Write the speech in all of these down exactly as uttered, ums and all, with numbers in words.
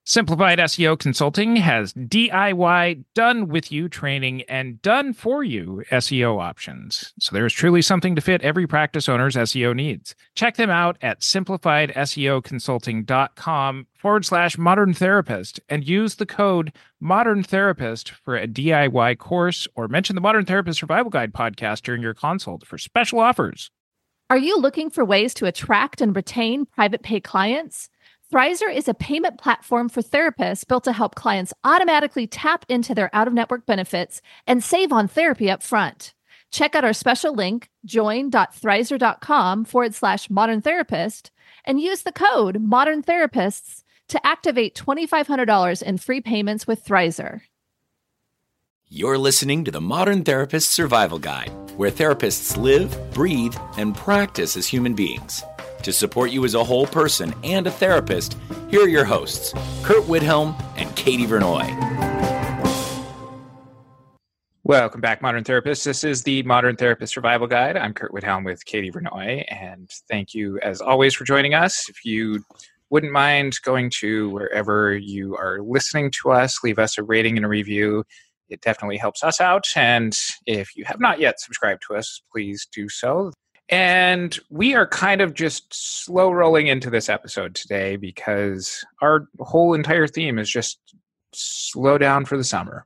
Simplified S E O Consulting has D I Y, done with you training and done for you S E O options. So there is truly something to fit every practice owner's S E O needs. Check them out at simplifiedseoconsulting.com forward slash modern therapist and use the code modern therapist for a D I Y course or mention the Modern Therapist Survival Guide podcast during your consult for special offers. Are you looking for ways to attract and retain private pay clients? Thrizer is a payment platform for therapists built to help clients automatically tap into their out-of-network benefits and save on therapy up front. Check out our special link, join.thrizer.com forward slash modern therapist, and use the code modern therapists to activate two thousand five hundred dollars in free payments with Thrizer. You're listening to the Modern Therapist Survival Guide, where therapists live, breathe, and practice as human beings. To support you as a whole person and a therapist, here are your hosts, Kurt Widhelm and Katie Vernoy. Welcome back, Modern Therapists. This is the Modern Therapist Survival Guide. I'm Kurt Widhelm with Katie Vernoy, and thank you, as always, for joining us. If you wouldn't mind going to wherever you are listening to us, leave us a rating and a review. It definitely helps us out, and if you have not yet subscribed to us, please do so. And we are kind of just slow rolling into this episode today because our whole entire theme is just slow down for the summer.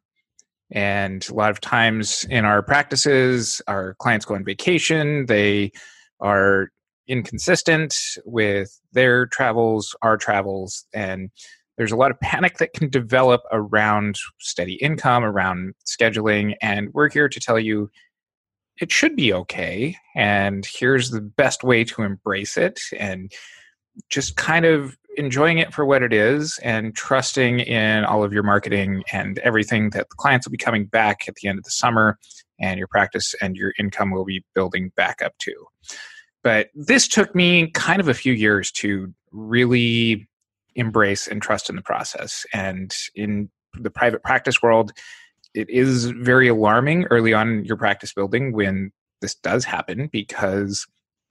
And a lot of times in our practices, our clients go on vacation. They are inconsistent with their travels, our travels, and there's a lot of panic that can develop around steady income, around scheduling. And we're here to tell you it should be okay, and here's the best way to embrace it and just kind of enjoying it for what it is and trusting in all of your marketing and everything that the clients will be coming back at the end of the summer and your practice and your income will be building back up to. But this took me kind of a few years to really embrace and trust in the process. And in the private practice world, it is very alarming early on in your practice building when this does happen because,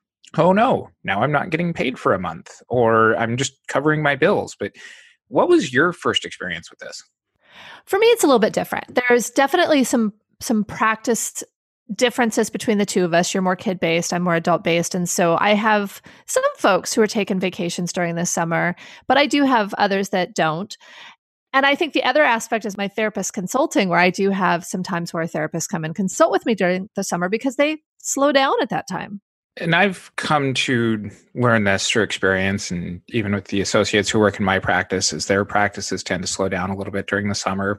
oh no, now I'm not getting paid for a month or I'm just covering my bills. But what was your first experience with this? For me, it's a little bit different. There's definitely some some practice differences between the two of us. You're more kid-based, I'm more adult-based. And so I have some folks who are taking vacations during the summer, but I do have others that don't. And I think the other aspect is my therapist consulting, where I do have some times where therapists come and consult with me during the summer because they slow down at that time. And I've come to learn this through experience, and even with the associates who work in my practice, as their practices tend to slow down a little bit during the summer,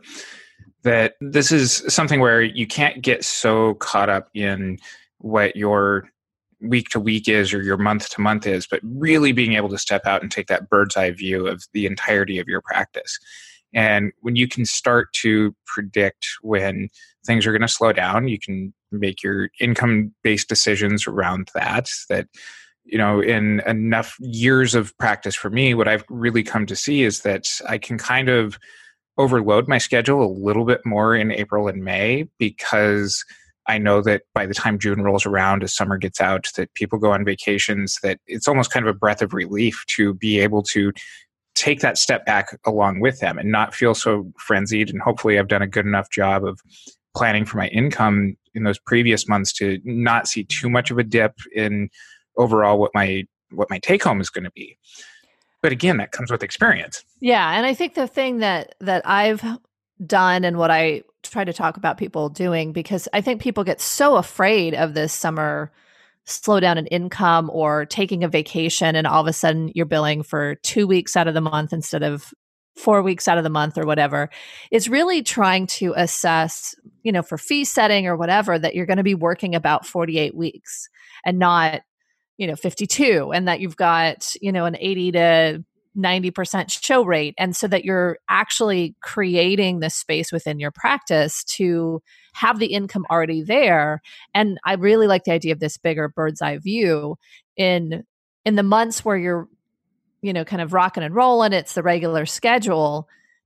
that this is something where you can't get so caught up in what your week to week is or your month to month is, but really being able to step out and take that bird's eye view of the entirety of your practice. And when you can start to predict when things are going to slow down, you can make your income-based decisions around that. That, you know, in enough years of practice for me, what I've really come to see is that I can kind of overload my schedule a little bit more in April and May because I know that by the time June rolls around, as summer gets out, that people go on vacations, that it's almost kind of a breath of relief to be able to take that step back along with them and not feel so frenzied. And hopefully I've done a good enough job of planning for my income in those previous months to not see too much of a dip in overall what my what my take home is going to be. But again, that comes with experience. Yeah. And I think the thing that that I've done and what I try to talk about people doing, because I think people get so afraid of this summer slowdown in income or taking a vacation, and all of a sudden you're billing for two weeks out of the month instead of four weeks out of the month or whatever. It's really trying to assess, you know, for fee setting or whatever, that you're going to be working about forty-eight weeks and not, you know, fifty-two, and that you've got, you know, an eighty to ninety percent show rate. And so that you're actually creating the space within your practice to have the income already there. And I really like the idea of this bigger bird's eye view in, in the months where you're, you know, kind of rocking and rolling, it's the regular schedule.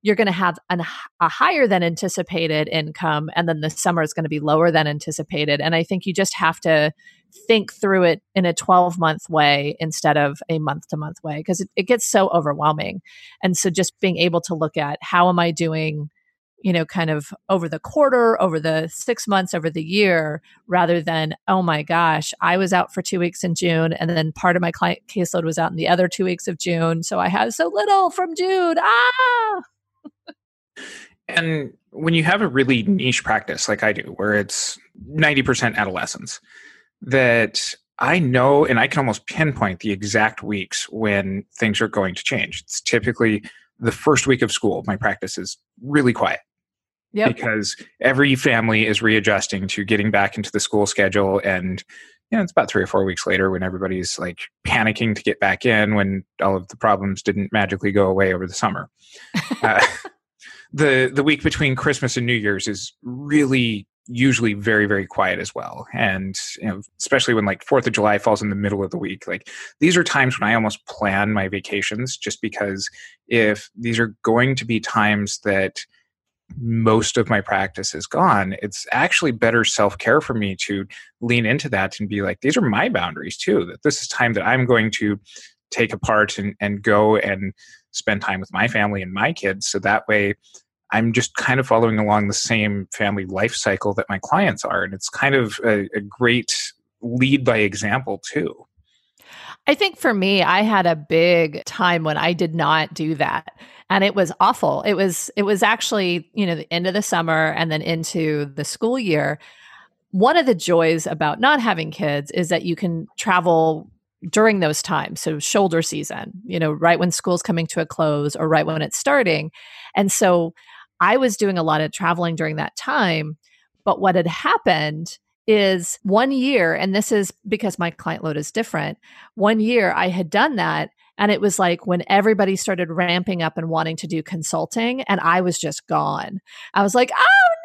you're going to have an, a higher than anticipated income, and then the summer is going to be lower than anticipated. And I think you just have to think through it in a twelve month way instead of a month to month way, because it, it gets so overwhelming. And so just being able to look at how am I doing, you know, kind of over the quarter, over the six months, over the year, rather than, oh my gosh, I was out for two weeks in June, and then part of my client caseload was out in the other two weeks of June. So I have so little from June. Ah! And when you have a really niche practice like I do, where it's ninety percent adolescents, that I know and I can almost pinpoint the exact weeks when things are going to change. It's typically the first week of school. My practice is really quiet. Yep. Because every family is readjusting to getting back into the school schedule. And you know, it's about three or four weeks later when everybody's like panicking to get back in, when all of the problems didn't magically go away over the summer. uh, the the week between Christmas and New Year's is really usually very, very quiet as well. And you know, especially when like fourth of July falls in the middle of the week, like these are times when I almost plan my vacations, just because if these are going to be times that most of my practice is gone, it's actually better self-care for me to lean into that and be like, these are my boundaries too, that this is time that I'm going to take apart and, and go and spend time with my family and my kids. So that way I'm just kind of following along the same family life cycle that my clients are. And it's kind of a, a great lead by example too. I think for me, I had a big time when I did not do that. And it was awful. It was, it was actually, you know, the end of the summer and then into the school year. One of the joys about not having kids is that you can travel during those times. So shoulder season, you know, right when school's coming to a close or right when it's starting. And so I was doing a lot of traveling during that time. But what had happened is one year, and this is because my client load is different, one year I had done that. And it was like when everybody started ramping up and wanting to do consulting, and I was just gone. I was like,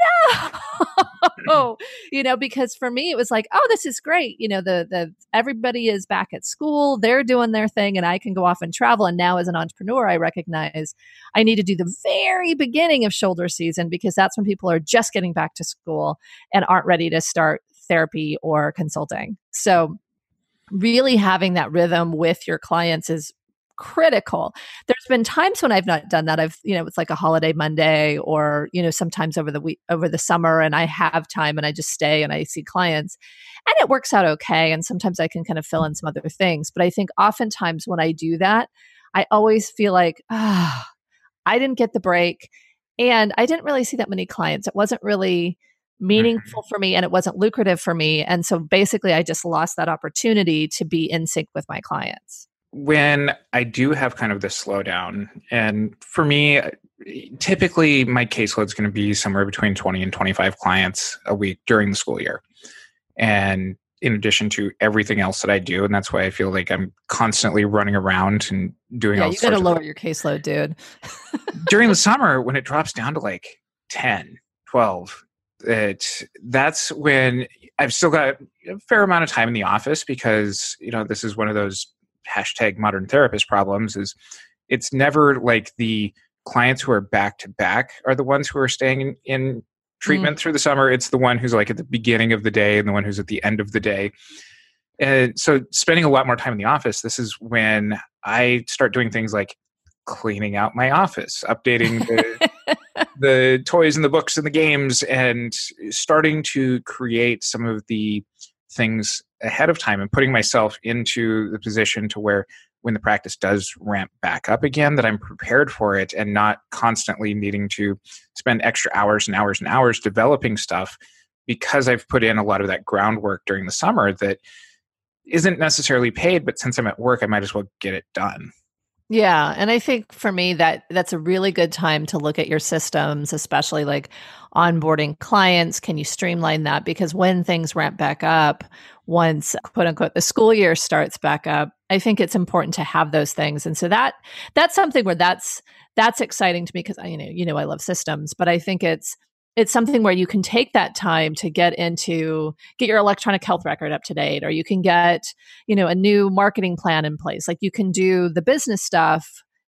oh no, you know, because for me, it was like, oh, this is great. You know, the, the, everybody is back at school, they're doing their thing, and I can go off and travel. And now as an entrepreneur, I recognize I need to do the very beginning of shoulder season, because that's when people are just getting back to school and aren't ready to start therapy or consulting. So really having that rhythm with your clients is critical. There's been times when I've not done that. I've, you know, it's like a holiday Monday, or, you know, sometimes over the week, over the summer, and I have time and I just stay and I see clients and it works out okay. And sometimes I can kind of fill in some other things. But I think oftentimes when I do that, I always feel like, ah, oh, I didn't get the break and I didn't really see that many clients. It wasn't really meaningful for me and it wasn't lucrative for me. And so basically I just lost that opportunity to be in sync with my clients. When I do have kind of this slowdown, and for me, typically my caseload is going to be somewhere between twenty and twenty-five clients a week during the school year. And in addition to everything else that I do, and that's why I feel like I'm constantly running around and doing yeah, all you got to lower of your caseload, dude. During the summer, when it drops down to like ten, twelve, it, that's when I've still got a fair amount of time in the office, because, you know, this is one of those hashtag modern therapist problems, is it's never like the clients who are back to back are the ones who are staying in, in treatment mm. through the summer. It's the one who's like at the beginning of the day and the one who's at the end of the day. And so spending a lot more time in the office, this is when I start doing things like cleaning out my office, updating the, the toys and the books and the games, and starting to create some of the things ahead of time and putting myself into the position to where when the practice does ramp back up again, that I'm prepared for it and not constantly needing to spend extra hours and hours and hours developing stuff, because I've put in a lot of that groundwork during the summer that isn't necessarily paid, but since I'm at work, I might as well get it done. Yeah. And I think for me that that's a really good time to look at your systems, especially like onboarding clients. Can you streamline that? Because when things ramp back up, once quote unquote, the school year starts back up, I think it's important to have those things. And so that that's something where that's that's exciting to me, because I, you know, you know, I love systems, but I think it's it's something where you can take that time to get into, get your electronic health record up to date, or you can get, you know, a new marketing plan in place. Like you can do the business stuff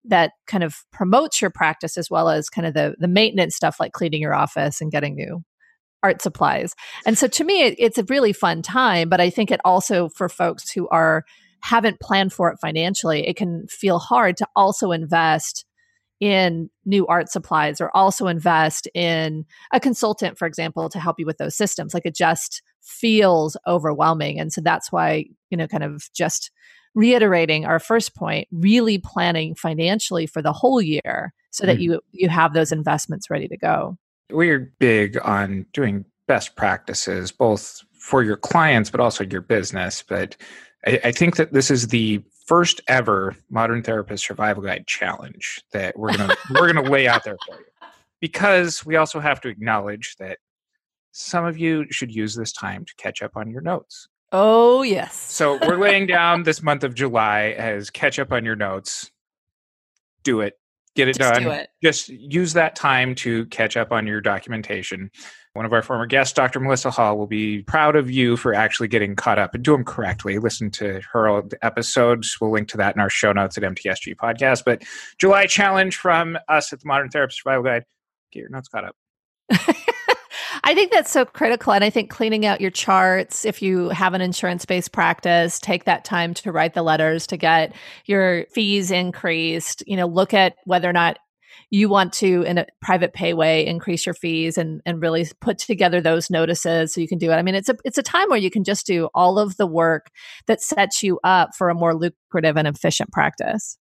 that kind of promotes your practice as well as kind of the the maintenance stuff like cleaning your office and getting new art supplies. And so to me, it, it's a really fun time, but I think it also for folks who are haven't planned for it financially, it can feel hard to also invest in new art supplies or also invest in a consultant, for example, to help you with those systems. Like it just feels overwhelming. And so that's why, you know, kind of just reiterating our first point, really planning financially for the whole year so that mm. you you have those investments ready to go. We're big on doing best practices, both for your clients, but also your business. But I, I think that this is the first ever Modern Therapist Survival Guide challenge that we're gonna we're gonna lay out there for you, because we also have to acknowledge that some of you should use this time to catch up on your notes. Oh yes. So we're laying down this month of July as catch up on your notes. Do it. Get it Just done. Do it. Just use that time to catch up on your documentation. One of our former guests, Doctor Melissa Hall, will be proud of you for actually getting caught up and do them correctly. Listen to her old episodes. We'll link to that in our show notes at M T S G Podcast. But July challenge from us at the Modern Therapist Survival Guide. Get your notes caught up. I think that's so critical. And I think cleaning out your charts, if you have an insurance-based practice, take that time to write the letters to get your fees increased. You know, look at whether or not you want to, in a private pay way, increase your fees and, and really put together those notices so you can do it. I mean, it's a it's a time where you can just do all of the work that sets you up for a more lucrative and efficient practice.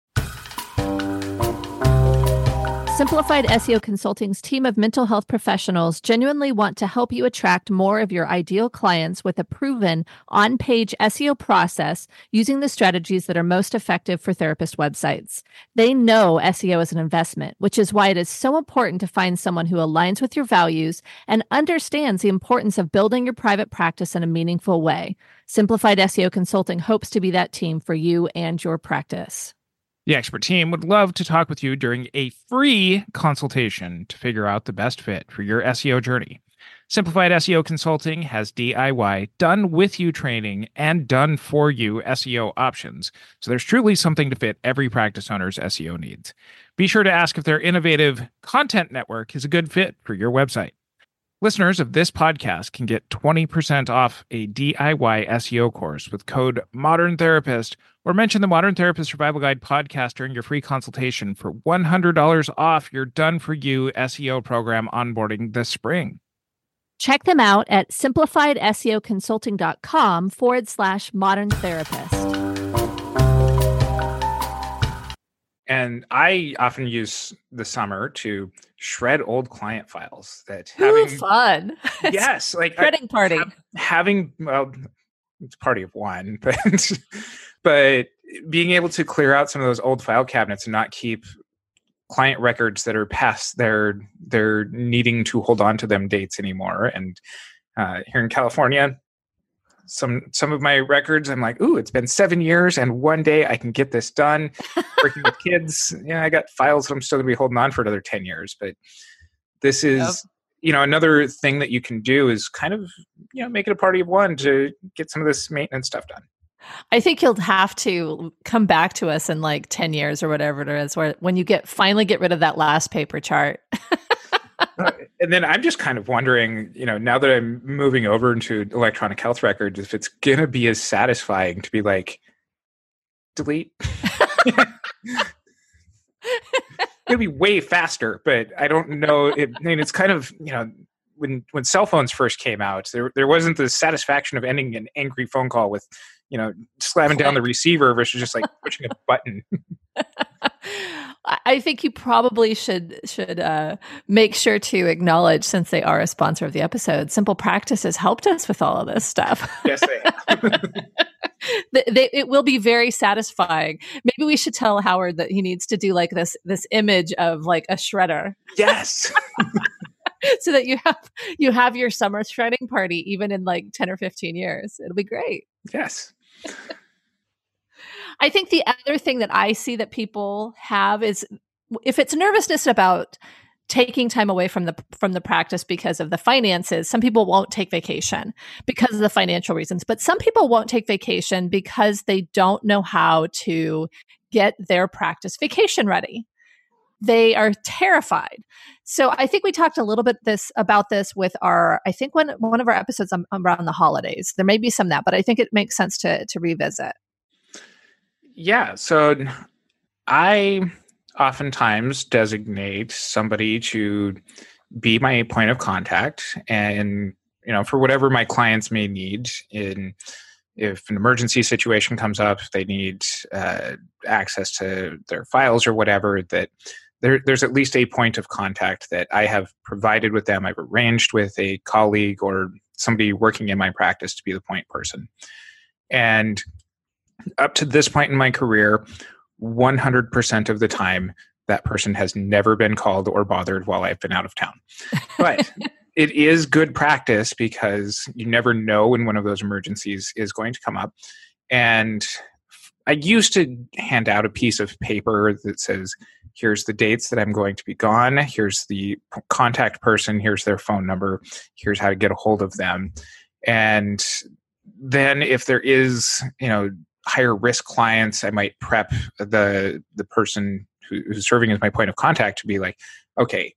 Simplified S E O Consulting's team of mental health professionals genuinely want to help you attract more of your ideal clients with a proven on-page S E O process using the strategies that are most effective for therapist websites. They know S E O is an investment, which is why it is so important to find someone who aligns with your values and understands the importance of building your private practice in a meaningful way. Simplified S E O Consulting hopes to be that team for you and your practice. The expert team would love to talk with you during a free consultation to figure out the best fit for your S E O journey. Simplified S E O Consulting has D I Y, done with you training and done for you S E O options. So there's truly something to fit every practice owner's S E O needs. Be sure to ask if their innovative content network is a good fit for your website. Listeners of this podcast can get twenty percent off a D I Y S E O course with code Modern Therapist, or mention the Modern Therapist Survival Guide podcast during your free consultation for one hundred dollars off your done-for-you S E O program onboarding this spring. Check them out at simplifiedseoconsulting.com forward slash modern therapist. And I often use the summer to shred old client files that having Ooh, fun. Yes, like shredding party. Ha- having well, it's a party of one, but but being able to clear out some of those old file cabinets and not keep client records that are past their their needing to hold on to them dates anymore. And uh, here in California, some some of my records, I'm like, ooh, it's been seven years and one day I can get this done. Working with kids, yeah, I got files that I'm still going to be holding on for another ten years. But this is, yep. you know, another thing that you can do is kind of, you know, make it a party of one to get some of this maintenance stuff done. I think you'll have to come back to us in like ten years or whatever it is, where when you get finally get rid of that last paper chart. uh, and then I'm just kind of wondering, you know, now that I'm moving over into electronic health records, if it's going to be as satisfying to be like, delete. It'll be way faster, but I don't know. It, I mean, it's kind of, you know, when when cell phones first came out, there there wasn't the satisfaction of ending an angry phone call with, you know, slamming down the receiver versus just like pushing a button. I think you probably should should uh, make sure to acknowledge, since they are a sponsor of the episode, Simple Practice has helped us with all of this stuff. Yes, they have. they, they, it will be very satisfying. Maybe we should tell Howard that he needs to do like this this image of like a shredder. Yes. So that you have you have your summer shredding party even in like ten or fifteen years. It'll be great. Yes. I think the other thing that I see that people have is if it's nervousness about taking time away from the from the practice because of the finances. Some people won't take vacation because of the financial reasons, but some people won't take vacation because they don't know how to get their practice vacation ready. They are terrified. So I think we talked a little bit this about this with our, I think one one of our episodes on, around the holidays. There may be some of that, but I think it makes sense to to revisit. Yeah. So I oftentimes designate somebody to be my point of contact, and you know, for whatever my clients may need. In if an emergency situation comes up, they need uh, access to their files or whatever, that there, there's at least a point of contact that I have provided with them. I've arranged with a colleague or somebody working in my practice to be the point person. And up to this point in my career, one hundred percent of the time, that person has never been called or bothered while I've been out of town. But it is good practice because you never know when one of those emergencies is going to come up. And I used to hand out a piece of paper that says, here's the dates that I'm going to be gone. Here's the contact person. Here's their phone number. Here's how to get a hold of them. And then if there is, you know, higher risk clients, I might prep the the person who, who's serving as my point of contact to be like, okay,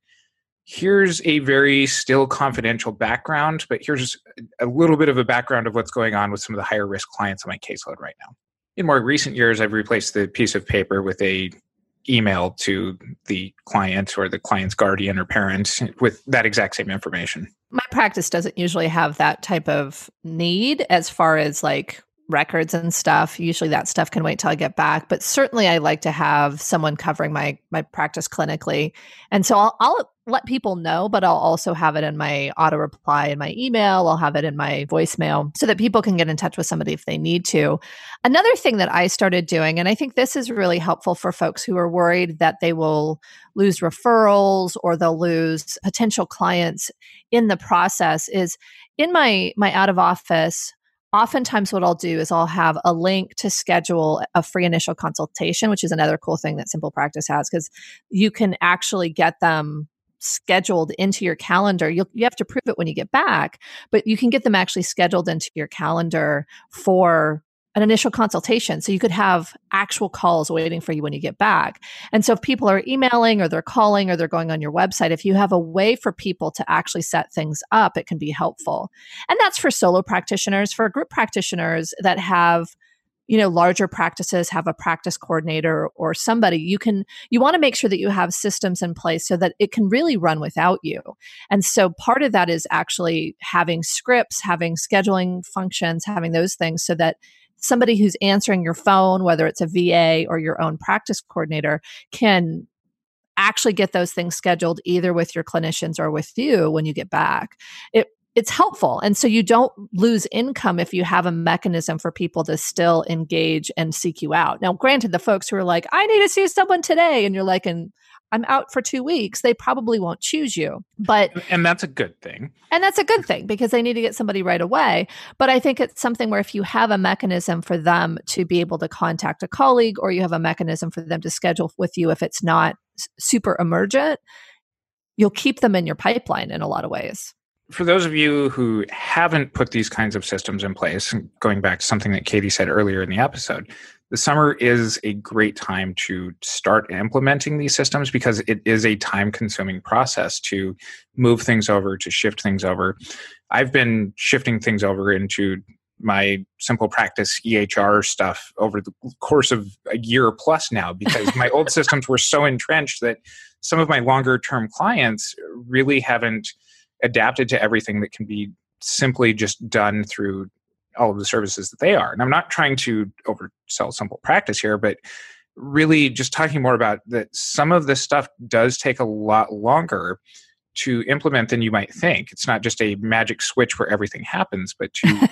here's a very still confidential background, but here's a little bit of a background of what's going on with some of the higher risk clients on my caseload right now. In more recent years, I've replaced the piece of paper with a email to the client or the client's guardian or parent with that exact same information. My practice doesn't usually have that type of need as far as like records and stuff. Usually that stuff can wait till I get back, but certainly I like to have someone covering my my practice clinically. And so I'll, I'll let people know, but I'll also have it in my auto reply in my email. I'll have it in my voicemail so that people can get in touch with somebody if they need to. Another thing that I started doing, and I think this is really helpful for folks who are worried that they will lose referrals or they'll lose potential clients in the process, is in my my out of office, oftentimes what I'll do is I'll have a link to schedule a free initial consultation, which is another cool thing that Simple Practice has, because you can actually get them scheduled into your calendar. You'll, you have to prove it when you get back, but you can get them actually scheduled into your calendar for an initial consultation. So you could have actual calls waiting for you when you get back. And so if people are emailing or they're calling or they're going on your website, if you have a way for people to actually set things up, it can be helpful. And that's for solo practitioners. For group practitioners that have, you know, larger practices, have a practice coordinator or somebody, you can, you want to make sure that you have systems in place so that it can really run without you. And so part of that is actually having scripts, having scheduling functions, having those things so that somebody who's answering your phone, whether it's a V A or your own practice coordinator, can actually get those things scheduled either with your clinicians or with you when you get back. It It's helpful. And so you don't lose income if you have a mechanism for people to still engage and seek you out. Now, granted, the folks who are like, I need to see someone today, and you're like, and I'm out for two weeks, they probably won't choose you. But and that's a good thing. And that's a good thing because they need to get somebody right away. But I think it's something where if you have a mechanism for them to be able to contact a colleague, or you have a mechanism for them to schedule with you if it's not super emergent, you'll keep them in your pipeline in a lot of ways. For those of you who haven't put these kinds of systems in place, going back to something that Katie said earlier in the episode, the summer is a great time to start implementing these systems because it is a time-consuming process to move things over, to shift things over. I've been shifting things over into my Simple Practice E H R stuff over the course of a year plus now because my old systems were so entrenched that some of my longer-term clients really haven't adapted to everything that can be simply just done through all of the services that they are. And I'm not trying to oversell Simple Practice here, but really just talking more about that some of this stuff does take a lot longer to implement than you might think. It's not just a magic switch where everything happens, but to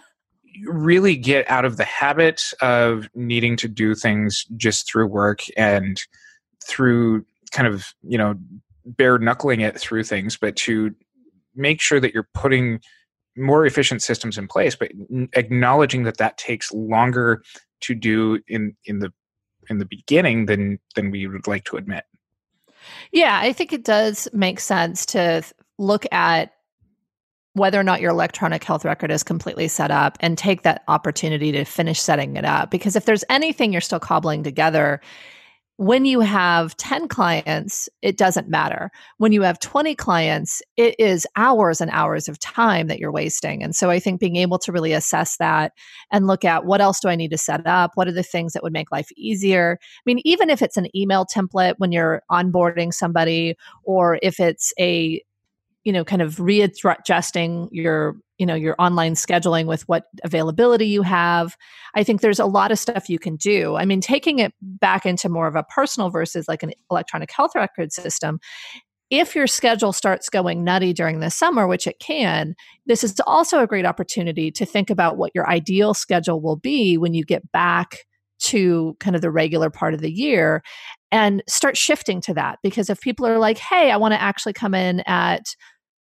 really get out of the habit of needing to do things just through work and through kind of, you know, bare knuckling it through things, but to make sure that you're putting more efficient systems in place, but acknowledging that that takes longer to do in, in the in the beginning than than we would like to admit. Yeah, I think it does make sense to look at whether or not your electronic health record is completely set up and take that opportunity to finish setting it up. Because if there's anything you're still cobbling together, when you have ten clients, it doesn't matter. When you have twenty clients, it is hours and hours of time that you're wasting. And so I think being able to really assess that and look at what else do I need to set up? What are the things that would make life easier? I mean, even if it's an email template when you're onboarding somebody, or if it's a you know, kind of readjusting your, you know, your online scheduling with what availability you have. I think there's a lot of stuff you can do. I mean, taking it back into more of a personal versus like an electronic health record system, if your schedule starts going nutty during the summer, which it can, this is also a great opportunity to think about what your ideal schedule will be when you get back to kind of the regular part of the year, and start shifting to that. Because if people are like, hey, I want to actually come in at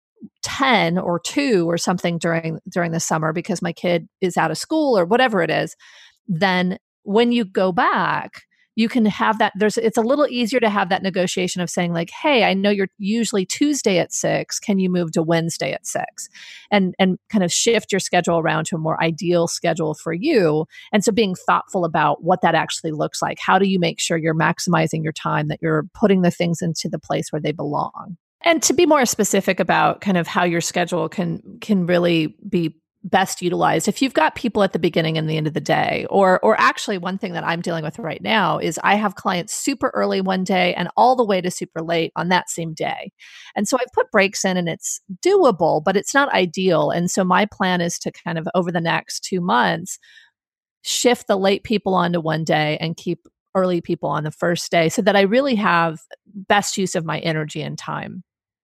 ten or two or something during during the summer because my kid is out of school or whatever it is, then when you go back, you can have that. There's it's a little easier to have that negotiation of saying like, hey, I know you're usually Tuesday at six. Can you move to Wednesday at six? And and kind of shift your schedule around to a more ideal schedule for you. And so being thoughtful about what that actually looks like. How do you make sure you're maximizing your time, that you're putting the things into the place where they belong? And to be more specific about kind of how your schedule can can really be best utilized. If you've got people at the beginning and the end of the day, or or actually one thing that I'm dealing with right now is I have clients super early one day and all the way to super late on that same day. And so I've put breaks in and it's doable, but it's not ideal. And so my plan is to kind of over the next two months, shift the late people onto one day and keep early people on the first day so that I really have best use of my energy and time.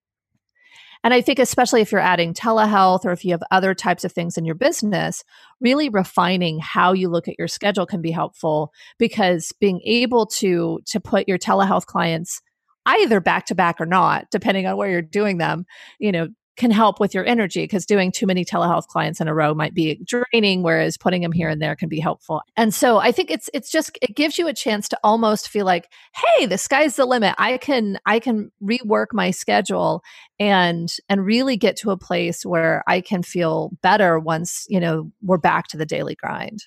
And I think especially if you're adding telehealth or if you have other types of things in your business, really refining how you look at your schedule can be helpful, because being able to, to put your telehealth clients either back to back or not, depending on where you're doing them, you know, can help with your energy, because doing too many telehealth clients in a row might be draining, whereas putting them here and there can be helpful. And so I think it's it's just it gives you a chance to almost feel like, hey, the sky's the limit. I can I can rework my schedule and and really get to a place where I can feel better once, you know, we're back to the daily grind.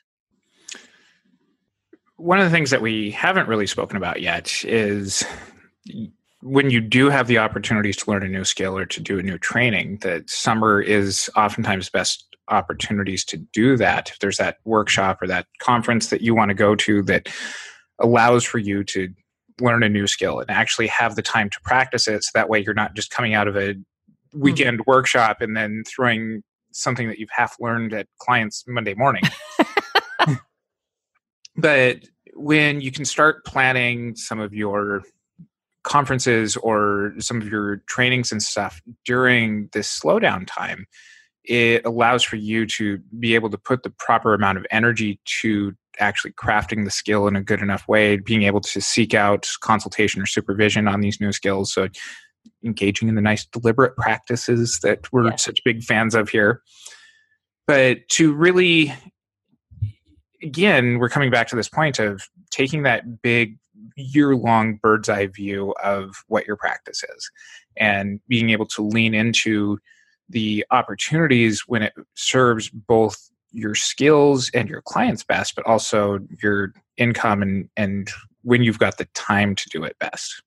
One of the things that we haven't really spoken about yet is when you do have the opportunities to learn a new skill or to do a new training, that summer is oftentimes best opportunities to do that. If there's that workshop or that conference that you want to go to that allows for you to learn a new skill and actually have the time to practice it, so that way you're not just coming out of a weekend mm-hmm. workshop and then throwing something that you've half learned at clients Monday morning. But when you can start planning some of your conferences or some of your trainings and stuff during this slowdown time, it allows for you to be able to put the proper amount of energy to actually crafting the skill in a good enough way, being able to seek out consultation or supervision on these new skills. So engaging in the nice deliberate practices that we're yeah. such big fans of here. But to really, again, we're coming back to this point of taking that big year-long bird's eye view of what your practice is and being able to lean into the opportunities when it serves both your skills and your clients best, but also your income and, and when you've got the time to do it best.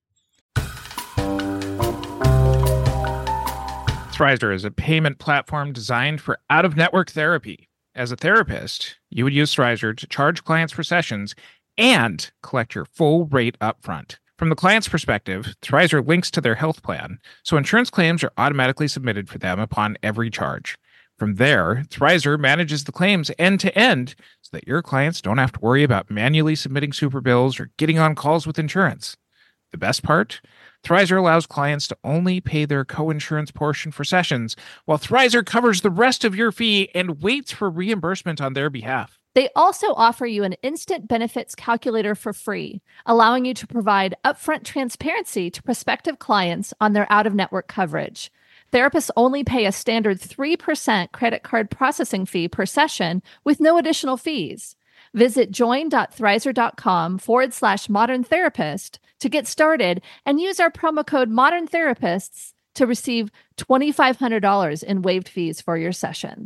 Thrizer is a payment platform designed for out-of-network therapy. As a therapist, you would use Thrizer to charge clients for sessions and collect your full rate upfront. From the client's perspective, Thrizer links to their health plan, so insurance claims are automatically submitted for them upon every charge. From there, Thrizer manages the claims end-to-end so that your clients don't have to worry about manually submitting super bills or getting on calls with insurance. The best part? Thrizer allows clients to only pay their co-insurance portion for sessions, while Thrizer covers the rest of your fee and waits for reimbursement on their behalf. They also offer you an instant benefits calculator for free, allowing you to provide upfront transparency to prospective clients on their out-of-network coverage. Therapists only pay a standard three percent credit card processing fee per session with no additional fees. Visit join.thrizer.com forward slash modern therapist to get started and use our promo code modern therapists to receive twenty-five hundred dollars in waived fees for your sessions.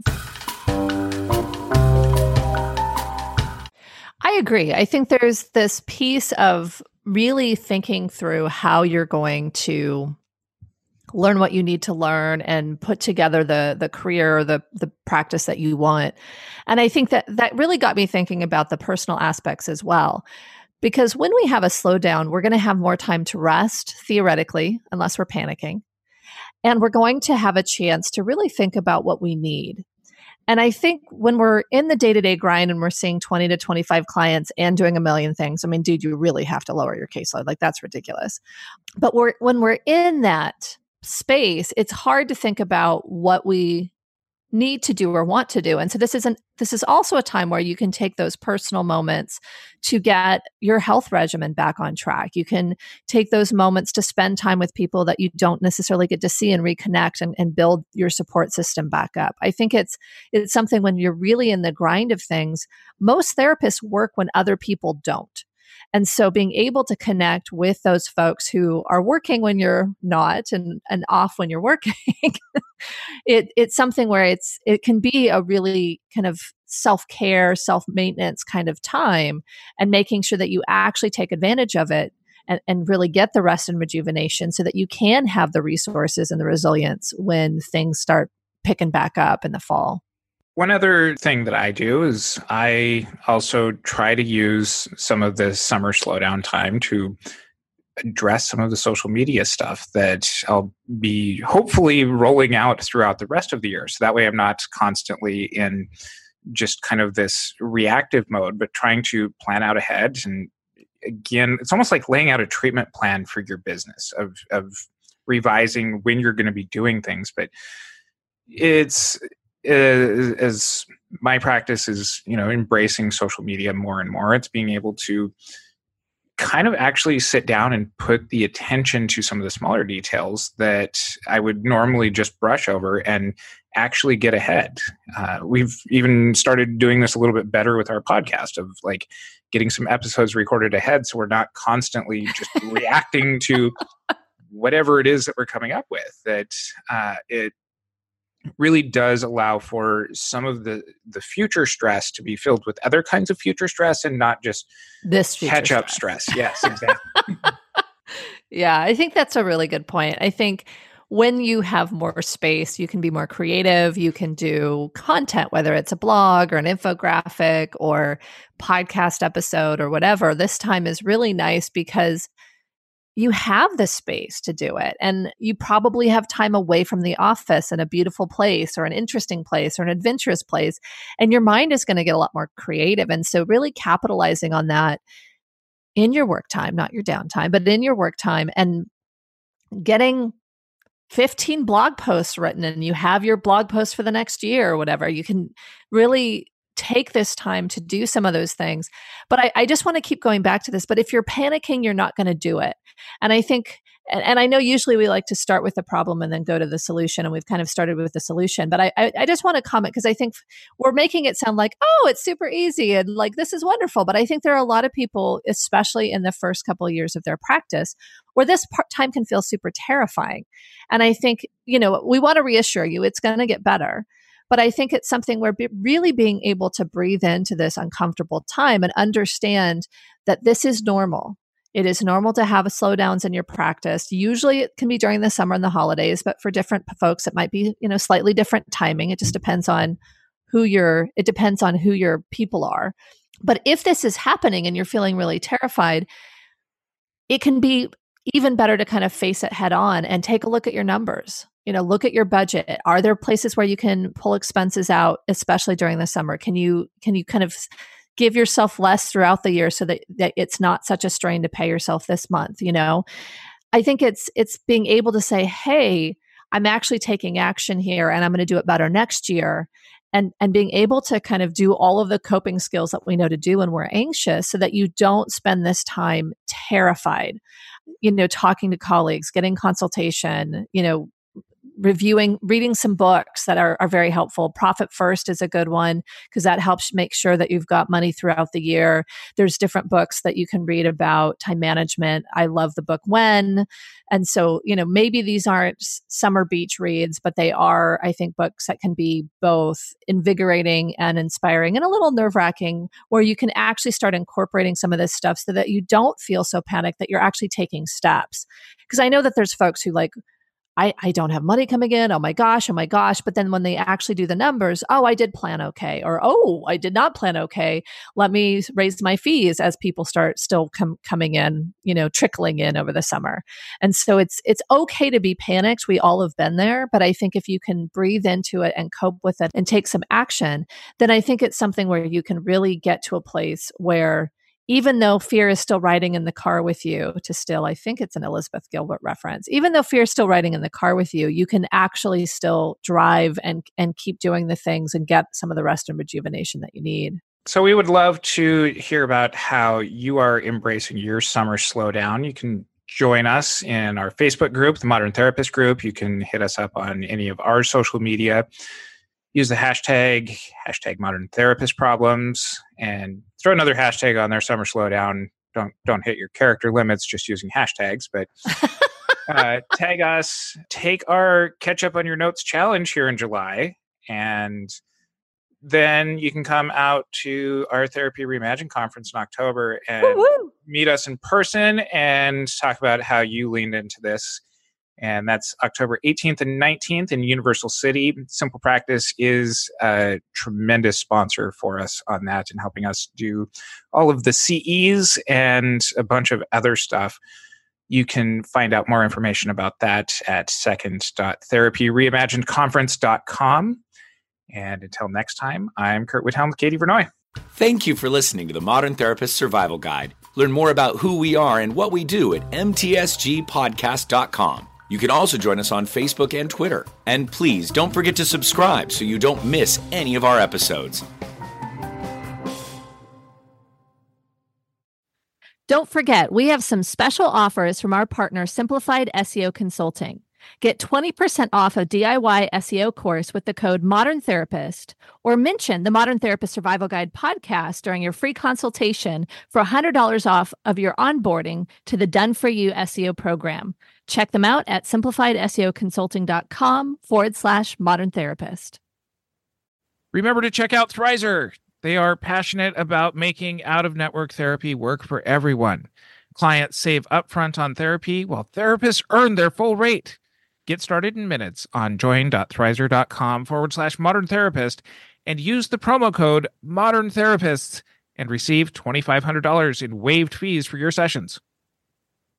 I agree. I think there's this piece of really thinking through how you're going to learn what you need to learn and put together the the career or the the practice that you want. And I think that that really got me thinking about the personal aspects as well. Because when we have a slowdown, we're going to have more time to rest, theoretically, unless we're panicking. And we're going to have a chance to really think about what we need. And I think when we're in the day-to-day grind and we're seeing twenty to twenty-five clients and doing a million things, I mean, dude, you really have to lower your caseload. Like, that's ridiculous. But we're when we're in that space, it's hard to think about what we need to do or want to do. And so this isn't this is also a time where you can take those personal moments to get your health regimen back on track. You can take those moments to spend time with people that you don't necessarily get to see and reconnect and, and build your support system back up. I think it's it's something when you're really in the grind of things, most therapists work when other people don't. And so being able to connect with those folks who are working when you're not and, and off when you're working, it, it's something where it's it can be a really kind of self-care, self-maintenance kind of time, and making sure that you actually take advantage of it and, and really get the rest and rejuvenation so that you can have the resources and the resilience when things start picking back up in the fall. One other thing that I do is I also try to use some of the summer slowdown time to address some of the social media stuff that I'll be hopefully rolling out throughout the rest of the year. So that way I'm not constantly in just kind of this reactive mode, but trying to plan out ahead. And again, it's almost like laying out a treatment plan for your business of, of revising when you're going to be doing things. But it's... as my practice is, you know, embracing social media more and more, it's being able to kind of actually sit down and put the attention to some of the smaller details that I would normally just brush over and actually get ahead. Uh, we've even started doing this a little bit better with our podcast of like getting some episodes recorded ahead, so we're not constantly just reacting to whatever it is that we're coming up with. That uh, it really does allow for some of the, the future stress to be filled with other kinds of future stress and not just this catch-up stress. stress. Yes, exactly. Yeah, I think that's a really good point. I think when you have more space, you can be more creative. You can do content, whether it's a blog or an infographic or podcast episode or whatever. This time is really nice because you have the space to do it. And you probably have time away from the office in a beautiful place or an interesting place or an adventurous place. And your mind is going to get a lot more creative. And so really capitalizing on that in your work time, not your downtime, but in your work time, and getting fifteen blog posts written, and you have your blog post for the next year or whatever. You can really take this time to do some of those things. But I, I just want to keep going back to this. But if you're panicking, you're not going to do it. And I think, and, and I know usually we like to start with the problem and then go to the solution. And we've kind of started with the solution. But I, I, I just want to comment because I think we're making it sound like, oh, it's super easy and like this is wonderful. But I think there are a lot of people, especially in the first couple of years of their practice, where this part time can feel super terrifying. And I think, you know, we want to reassure you it's going to get better. But I think it's something where be, really being able to breathe into this uncomfortable time and understand that this is normal. It is normal to have a slowdowns in your practice. Usually it can be during the summer and the holidays, but for different folks, it might be, you know, slightly different timing. It just depends on who your, it depends on who your people are. But if this is happening and you're feeling really terrified, it can be even better to kind of face it head on and take a look at your numbers. You know, look at your budget. Are there places where you can pull expenses out, especially during the summer? Can you can you kind of give yourself less throughout the year so that, that it's not such a strain to pay yourself this month? You know, I think it's it's being able to say, hey, I'm actually taking action here and I'm going to do it better next year. And, and being able to kind of do all of the coping skills that we know to do when we're anxious so that you don't spend this time terrified, you know, talking to colleagues, getting consultation, you know, reviewing, reading some books that are, are very helpful. Profit First is a good one because that helps make sure that you've got money throughout the year. There's different books that you can read about time management. I love the book When. And so, you know, maybe these aren't summer beach reads, but they are, I think, books that can be both invigorating and inspiring and a little nerve-wracking, where you can actually start incorporating some of this stuff so that you don't feel so panicked, that you're actually taking steps. Because I know that there's folks who like, I, I don't have money coming in. Oh my gosh, oh my gosh. But then when they actually do the numbers, oh, I did plan okay. Or, oh, I did not plan okay. Let me raise my fees as people start still com- coming in, you know, trickling in over the summer. And so it's it's okay to be panicked. We all have been there. But I think if you can breathe into it and cope with it and take some action, then I think it's something where you can really get to a place where even though fear is still riding in the car with you, to still, I think it's an Elizabeth Gilbert reference, even though fear is still riding in the car with you, you can actually still drive and, and keep doing the things and get some of the rest and rejuvenation that you need. So we would love to hear about how you are embracing your summer slowdown. You can join us in our Facebook group, the Modern Therapist Group. You can hit us up on any of our social media. Use the hashtag, hashtag Modern Therapist Problems, and throw another hashtag on there, Summer Slowdown. Don't don't hit your character limits just using hashtags, but uh, tag us. Take our Catch Up on Your Notes challenge here in July, and then you can come out to our Therapy Reimagined conference in October and Woo-hoo! meet us in person and talk about how you leaned into this. And that's October eighteenth and nineteenth in Universal City. Simple Practice is a tremendous sponsor for us on that and helping us do all of the C Es and a bunch of other stuff. You can find out more information about that at second dot therapy reimagined conference dot com. And until next time, I'm Kurt Witthelm with Katie Vernoy. Thank you for listening to the Modern Therapist Survival Guide. Learn more about who we are and what we do at m t s g podcast dot com. You can also join us on Facebook and Twitter. And please don't forget to subscribe so you don't miss any of our episodes. Don't forget, we have some special offers from our partner, Simplified S E O Consulting. Get twenty percent off a D I Y S E O course with the code Modern Therapist, or mention the Modern Therapist Survival Guide podcast during your free consultation for one hundred dollars off of your onboarding to the Done For You S E O program. Check them out at simplified S E O consulting dot com forward slash modern therapist. Remember to check out Thrizer. They are passionate about making out-of-network therapy work for everyone. Clients save upfront on therapy while therapists earn their full rate. Get started in minutes on join dot thrizer dot com forward slash modern therapist and use the promo code modern therapists and receive two thousand five hundred dollars in waived fees for your sessions.